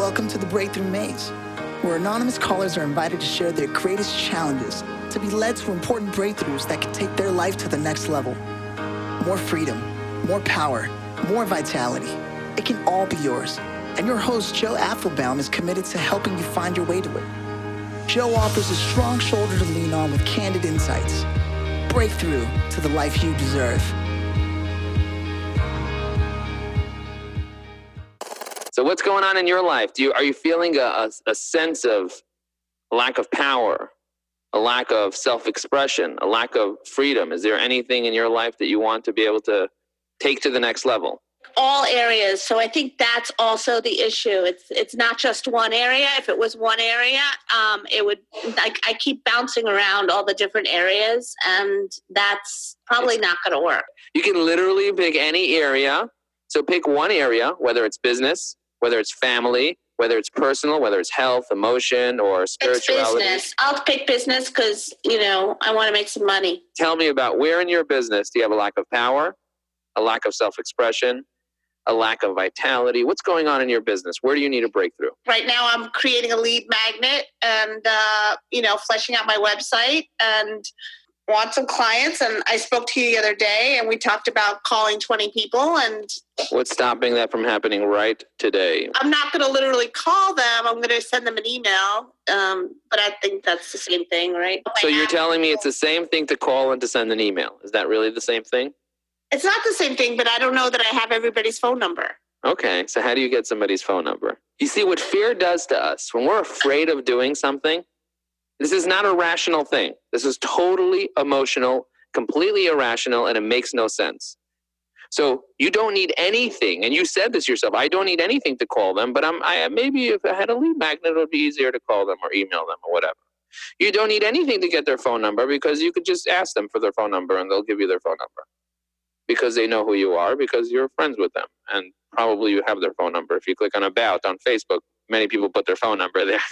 Welcome to the Breakthrough Maze, where anonymous callers are invited to share their greatest challenges to be led to important breakthroughs that can take their life to the next level. More freedom, more power, more vitality. It can all be yours. And your host, Joe Apfelbaum, is committed to helping you find your way to it. Joe offers a strong shoulder to lean on with candid insights. Breakthrough to the life you deserve. So what's going on in your life? Are you feeling a sense of lack of power, a lack of self-expression, a lack of freedom? Is there anything in your life that you want to be able to take to the next level? All areas. So I think that's also the issue. It's not just one area. If it was one area, it would. I keep bouncing around all the different areas, and that's probably not going to work. You can literally pick any area. So pick one area, whether it's business, whether it's family, whether it's personal, whether it's health, emotion, or spirituality. It's business. I'll pick business because, I want to make some money. Tell me about where in your business do you have a lack of power, a lack of self-expression, a lack of vitality? What's going on in your business? Where do you need a breakthrough? Right now, I'm creating a lead magnet and, fleshing out my website and want some clients. And I spoke to you the other day and we talked about calling 20 people. And what's stopping that from happening right today? I'm not going to literally call them. I'm going to send them an email. But I think that's the same thing, right? So you're telling me it's the same thing to call and to send an email. Is that really the same thing? It's not the same thing, but I don't know that I have everybody's phone number. Okay, so how do you get somebody's phone number? You see, what fear does to us, when we're afraid of doing something, this is not a rational thing. This is totally emotional, completely irrational, and it makes no sense. So you don't need anything, and you said this yourself, I don't need anything to call them, but maybe if I had a lead magnet, it would be easier to call them or email them or whatever. You don't need anything to get their phone number because you could just ask them for their phone number and they'll give you their phone number. Because they know who you are, because you're friends with them. And probably you have their phone number. If you click on About on Facebook, many people put their phone number there.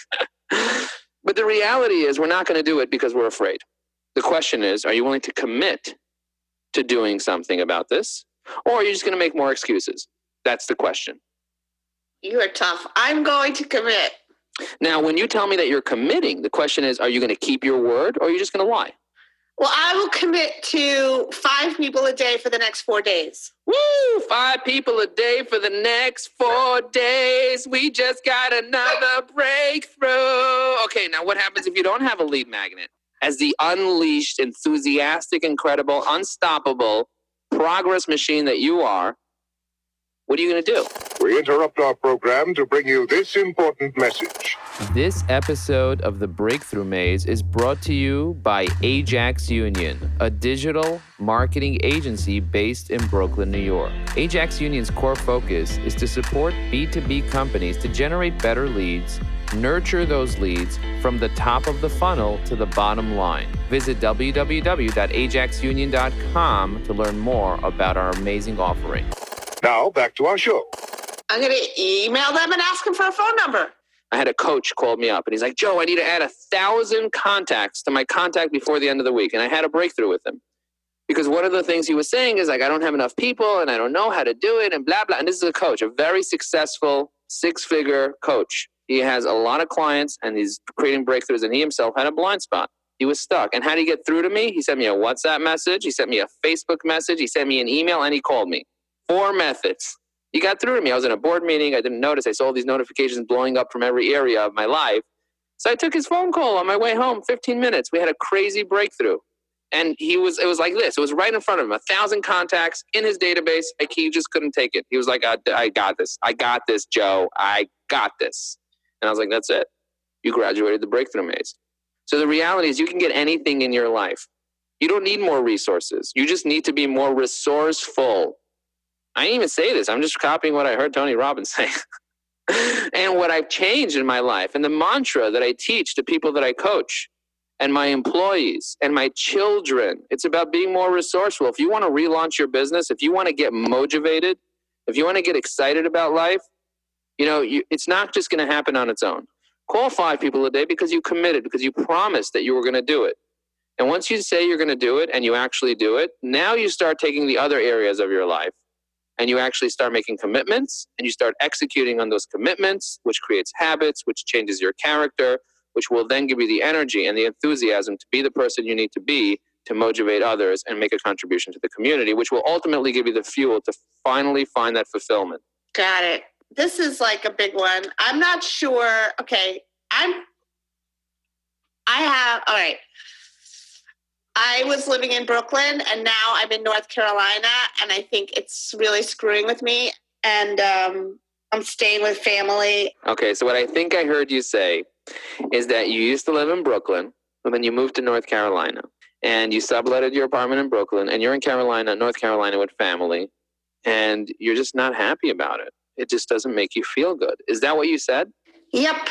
But the reality is we're not going to do it because we're afraid. The question is, are you willing to commit to doing something about this? Or are you just going to make more excuses? That's the question. You are tough. I'm going to commit. Now, when you tell me that you're committing, the question is, are you going to keep your word or are you just going to lie? Well, I will commit to 5 people a day for the next 4 days. Woo! 5 people a day for the next 4 days. We just got another breakthrough. Okay, now what happens if you don't have a lead magnet? As the unleashed, enthusiastic, incredible, unstoppable progress machine that you are, what are you going to do? We interrupt our program to bring you this important message. This episode of The Breakthrough Maze is brought to you by Ajax Union, a digital marketing agency based in Brooklyn, New York. Ajax Union's core focus is to support B2B companies to generate better leads, nurture those leads from the top of the funnel to the bottom line. Visit www.ajaxunion.com to learn more about our amazing offering. Now, back to our show. I'm going to email them and ask them for a phone number. I had a coach called me up and he's like, Joe, I need to add 1,000 contacts to my contact before the end of the week. And I had a breakthrough with him because one of the things he was saying is like, I don't have enough people and I don't know how to do it and blah, blah. And this is a coach, a very successful 6-figure coach. He has a lot of clients and he's creating breakthroughs and he himself had a blind spot. He was stuck. And how did he get through to me? He sent me a WhatsApp message. He sent me a Facebook message. He sent me an email and he called me. 4 methods. He got through to me. I was in a board meeting. I didn't notice. I saw all these notifications blowing up from every area of my life. So I took his phone call on my way home, 15 minutes. We had a crazy breakthrough. And it was like this. It was right in front of him, 1,000 contacts in his database. Like he just couldn't take it. He was like, I got this. I got this, Joe. I got this. And I was like, that's it. You graduated the Breakthrough Maze. So the reality is you can get anything in your life. You don't need more resources. You just need to be more resourceful. I didn't even say this. I'm just copying what I heard Tony Robbins say. And what I've changed in my life and the mantra that I teach to people that I coach and my employees and my children, it's about being more resourceful. If you want to relaunch your business, if you want to get motivated, if you want to get excited about life, it's not just going to happen on its own. Call 5 people a day because you committed, because you promised that you were going to do it. And once you say you're going to do it and you actually do it, now you start taking the other areas of your life and you actually start making commitments and you start executing on those commitments, which creates habits, which changes your character, which will then give you the energy and the enthusiasm to be the person you need to be to motivate others and make a contribution to the community, which will ultimately give you the fuel to finally find that fulfillment. Got it. This is like a big one. I'm not sure. Okay. All right. I was living in Brooklyn and now I'm in North Carolina, and I think it's really screwing with me, and I'm staying with family. Okay, so what I think I heard you say is that you used to live in Brooklyn, and then you moved to North Carolina, and you subletted your apartment in Brooklyn, and you're in North Carolina with family, and you're just not happy about it. It just doesn't make you feel good. Is that what you said? Yep.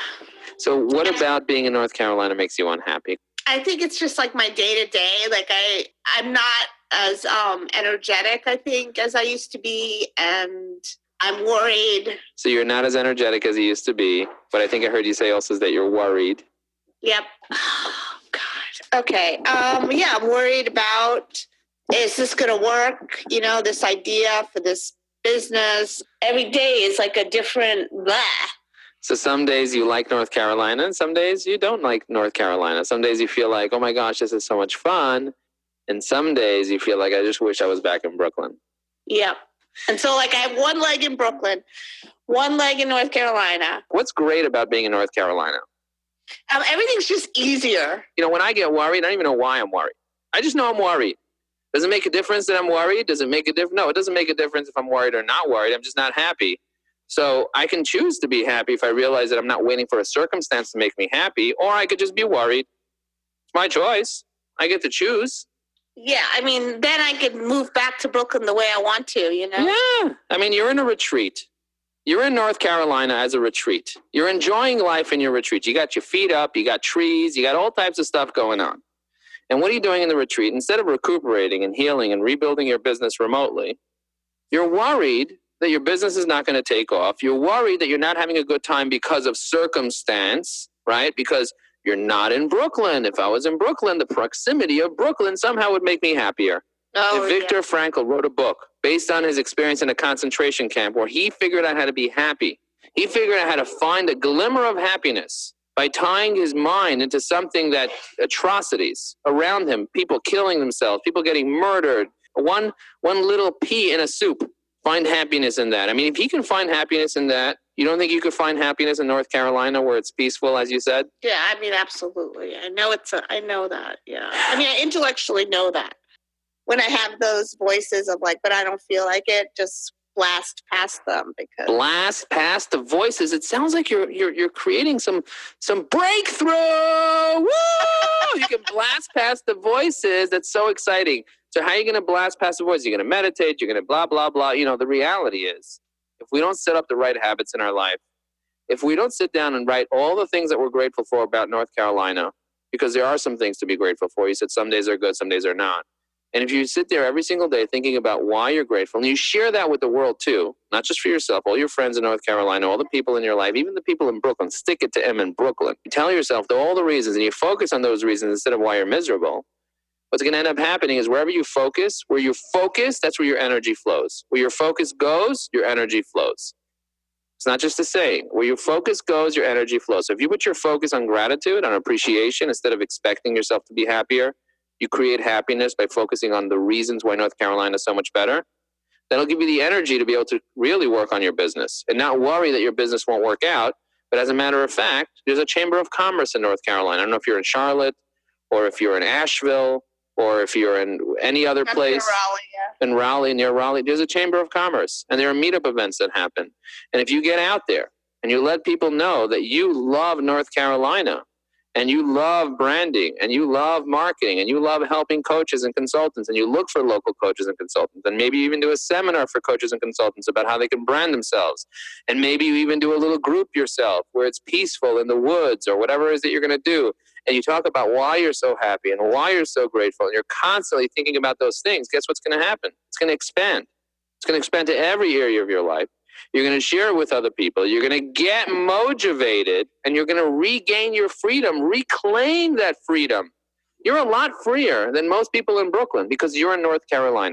So what about being in North Carolina makes you unhappy? I think it's just like my day-to-day. Like I'm not as energetic, I think, as I used to be, and I'm worried. So you're not as energetic as you used to be, but I think I heard you say also that you're worried. Yep. Oh, God. Okay. Yeah, I'm worried about, is this going to work? You know, this idea for this business. Every day is like a different blah. So some days you like North Carolina and some days you don't like North Carolina. Some days you feel like, oh my gosh, this is so much fun. And some days you feel like, I just wish I was back in Brooklyn. Yeah. And so like I have one leg in Brooklyn, one leg in North Carolina. What's great about being in North Carolina? Everything's just easier. You know, when I get worried, I don't even know why I'm worried. I just know I'm worried. Does it make a difference that I'm worried? Does it make a difference? No, it doesn't make a difference if I'm worried or not worried. I'm just not happy. So I can choose to be happy if I realize that I'm not waiting for a circumstance to make me happy, or I could just be worried. It's my choice. I get to choose. Yeah, I mean, then I could move back to Brooklyn the way I want to, you know? Yeah. I mean, you're in a retreat. You're in North Carolina as a retreat. You're enjoying life in your retreat. You got your feet up, you got trees, you got all types of stuff going on. And what are you doing in the retreat? Instead of recuperating and healing and rebuilding your business remotely, you're worried that your business is not going to take off. You're worried that you're not having a good time because of circumstance, right? Because you're not in Brooklyn. If I was in Brooklyn, the proximity of Brooklyn somehow would make me happier. Oh, and Viktor Frankl wrote a book based on his experience in a concentration camp where he figured out how to be happy. He figured out how to find a glimmer of happiness by tying his mind into something that atrocities around him, people killing themselves, people getting murdered, one little pea in a soup. Find happiness in that. I mean, if he can find happiness in that, you don't think you could find happiness in North Carolina where it's peaceful, as you said? Yeah, I mean, absolutely. I know that. Yeah. I mean, I intellectually know that. When I have those voices of like, but I don't feel like it, just blast past them because blast past the voices. It sounds like you're creating some breakthrough. Woo! You can blast past the voices. That's so exciting. So how are you going to blast past the voices? You're going to meditate. You're going to blah, blah, blah. You know, the reality is if we don't set up the right habits in our life, if we don't sit down and write all the things that we're grateful for about North Carolina, because there are some things to be grateful for. You said some days are good, some days are not. And if you sit there every single day thinking about why you're grateful, and you share that with the world too, not just for yourself, all your friends in North Carolina, all the people in your life, even the people in Brooklyn, stick it to them in Brooklyn. You tell yourself all the reasons and you focus on those reasons instead of why you're miserable. What's going to end up happening is wherever you focus, that's where your energy flows. Where your focus goes, your energy flows. It's not just a saying. Where your focus goes, your energy flows. So if you put your focus on gratitude, on appreciation, instead of expecting yourself to be happier, you create happiness by focusing on the reasons why North Carolina is so much better. That'll give you the energy to be able to really work on your business and not worry that your business won't work out. But as a matter of fact, there's a Chamber of Commerce in North Carolina. I don't know if you're in Charlotte or if you're in Asheville or if you're in any other place. Raleigh, yeah. In Raleigh, near Raleigh, there's a Chamber of Commerce. And there are meetup events that happen. And if you get out there and you let people know that you love North Carolina, and you love branding, and you love marketing, and you love helping coaches and consultants, and you look for local coaches and consultants, and maybe you even do a seminar for coaches and consultants about how they can brand themselves. And maybe you even do a little group yourself where it's peaceful in the woods or whatever it is that you're going to do. And you talk about why you're so happy and why you're so grateful, and you're constantly thinking about those things. Guess what's going to happen? It's going to expand. It's going to expand to every area of your life. You're going to share it with other people. You're going to get motivated and you're going to regain your freedom, reclaim that freedom. You're a lot freer than most people in Brooklyn because you're in North Carolina.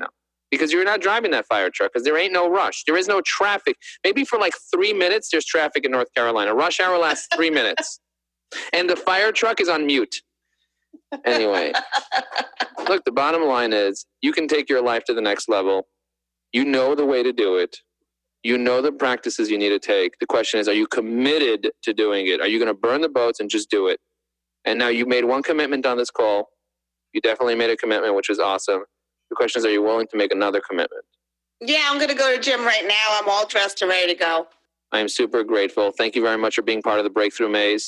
because you're not driving that fire truck because there ain't no rush. There is no traffic. Maybe for like 3 minutes, there's traffic in North Carolina. Rush hour lasts 3 minutes. And the fire truck is on mute. Anyway, look, the bottom line is you can take your life to the next level. You know the way to do it. You know the practices you need to take. The question is, are you committed to doing it? Are you going to burn the boats and just do it? And now you made one commitment on this call. You definitely made a commitment, which is awesome. The question is, are you willing to make another commitment? Yeah, I'm going to go to the gym right now. I'm all dressed and ready to go. I am super grateful. Thank you very much for being part of the Breakthrough Maze.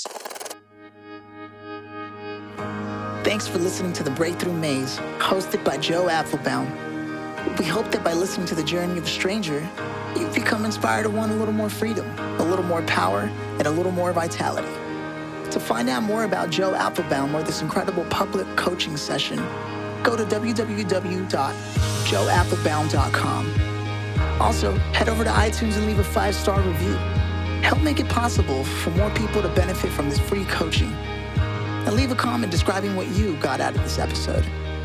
Thanks for listening to The Breakthrough Maze, hosted by Joe Apfelbaum. We hope that by listening to the journey of a stranger, you've become inspired to want a little more freedom, a little more power, and a little more vitality. To find out more about Joe Apfelbaum or this incredible public coaching session, go to www.joeapfelbaum.com. Also, head over to iTunes and leave a 5-star review. Help make it possible for more people to benefit from this free coaching. And leave a comment describing what you got out of this episode.